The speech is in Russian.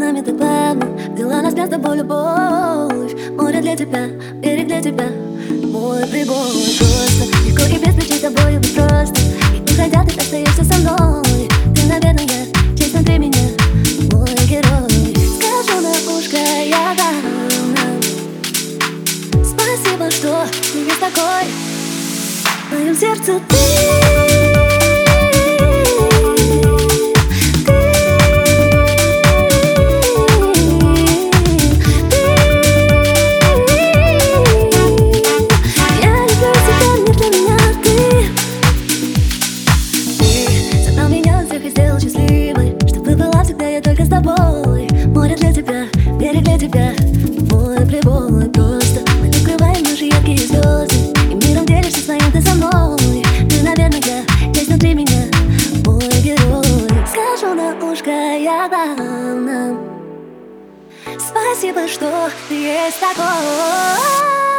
нами так плавно взяла нас с тобой любовь. Море для тебя, берег для тебя, мой прибой. Просто легко и без причин с тобой быть просто. И уходя ты остаешься со мной. Ты, наверное, честь внутри меня, мой герой. Скажу на ушко я дам нам. Спасибо, что ты есть такой. В моем сердце ты. Только с тобой. Море для тебя, берег для тебя, мой прибой. Просто мы открываем наши яркие звезды, и миром делишься своим ты со мной. Ты, наверное, есть внутри меня, мой герой. Скажу на ушко я дам нам. Спасибо, что ты есть такой.